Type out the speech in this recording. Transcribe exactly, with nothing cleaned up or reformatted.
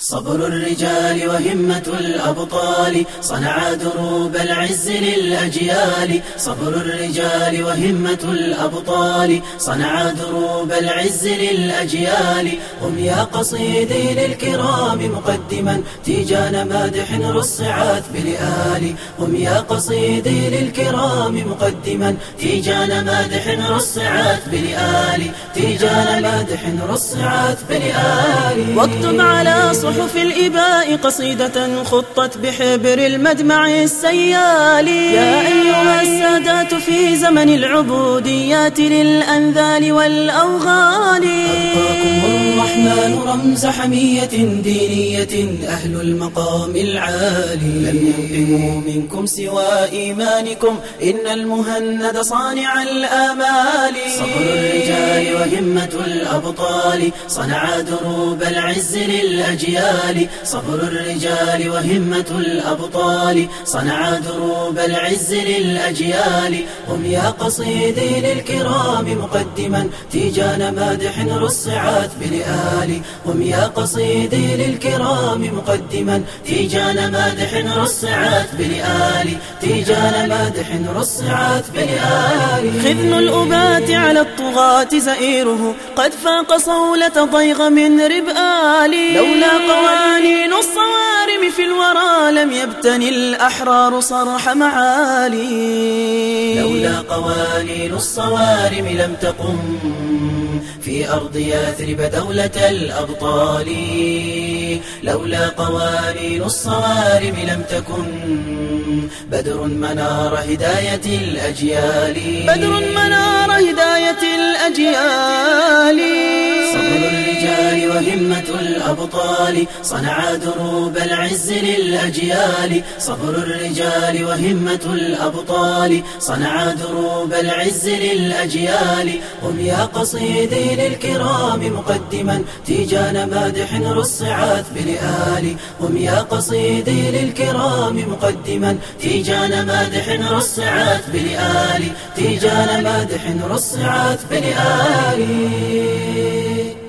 صبر الرجال وهمة الأبطال صنع دروب العز للأجيال. صبر الرجال وهمة الأبطال صنع دروب العز للأجيال. هم يا قصيدي للكرام مقدما تيجان مادح رصعت بلآل. هم يا قصيدي للكرام مقدما تيجان مادح رصعت بلآل. تيجان مادح رصعت بلآل. واكتب على صحف الإباء قصيدة خطت بحبر المدمع السيال. يا أيها السادات في زمن العبوديات للأنذال والأوغال. أبقاكم الرحمن رمز حمية دينية أهل المقام العالي. لم ينقموا منكم سوى إيمانكم إن المهند صانع الآمال. صبر الرجال وهمة الأبطال صنع دروب العز للأجيال. صبر الرجال وهمة الأبطال صنع دروب العز للأجيال. هم يا قصيدي للكرام مقدما تيجان مادح رصعت بلآل. هم يا قصيدي للكرام مقدما تيجان مادح رصعت بلآل. تيجان مادح رصعت بلآل. خذن الأبات على الطغاة زئيره قد فاق صولة ضيغ من ربآل. لولا قوانين الصوارم في الورى لم يبتني الأحرار صرح معالي. لولا قوانين الصوارم لم تقم في أرض يثرب دولة الأبطال. لولا قوانين الصوارم لم تكن بدر منار هداية الأجيال. بدر منار هداية الأجيال. صبر الرجال وهمة الأبطال صنع دروب العز للأجيال. صبر الرجال وهمة الأبطال صنع دروب العز للأجيال. هم يا قصيدي للكرام مقدما تيجان مادح رصعت بلآل. هم يا قصيدي للكرام مقدما تيجان مادح رصعت بلآل. تيجان مادح رصعت بلآل.